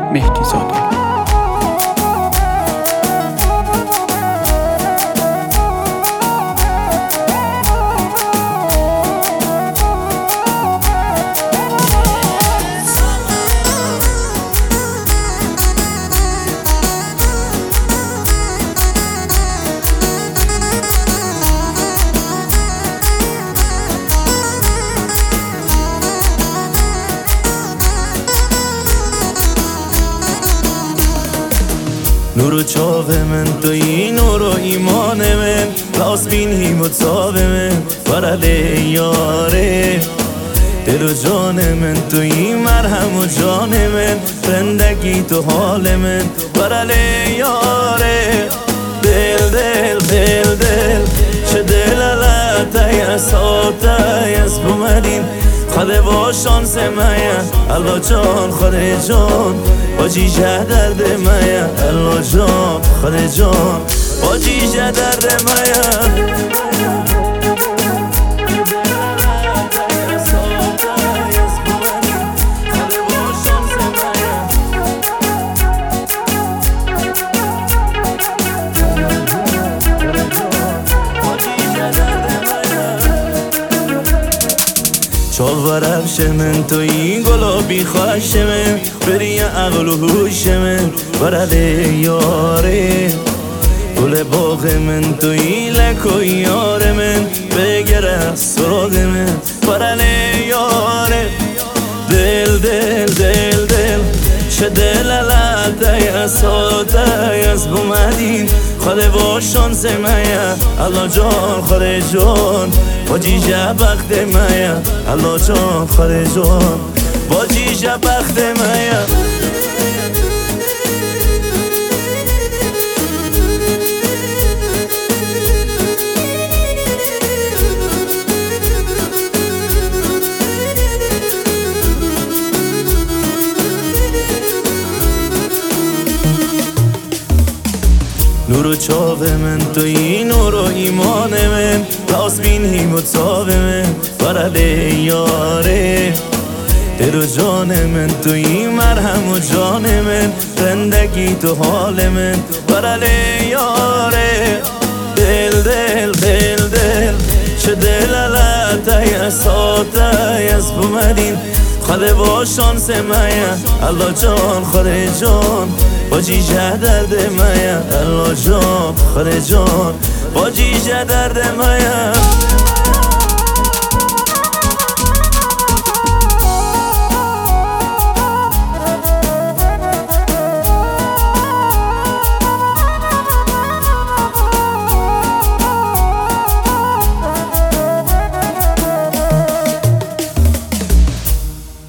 مهدی زاده. نور و چاق من توی نور و ایمان من، راست بینی مصاب من برده یاره. دل و جان من توی مرهم و جان من، زندگی تو حال من برده یاره. دل دل دل دل چه دل علته اساته از بومدین خاله با شانس مایا الله جان خاله جان با جیجه درد مایا الله جان خاله جان با جیجه درد مایا. چال و رفش من توی گلابی خوش من، بری عقل و هوش من برده یاره. گل باغ من توی لک و یار من، بگره سراغ من برده یاره. دل دل دل دل چه دل علته اساته از بومدین خاله با شانس مایا الله جان خاله جان با جیجه بخت مایا الله جان خاله جان با جیجه بخت مایا. نور و چاق من توی نور و ایمان من، راست بینی مصاب من برده یاره. دل و جان من توی مرهم و جان من، زندگی تو حال من برده یاره. دل دل دل دل چه دل علته اساته از بومدین خاله با شانس مایا الله جان خاله جان با جیجه درد مایا الله جان خاله جان با جیجه درد مایا.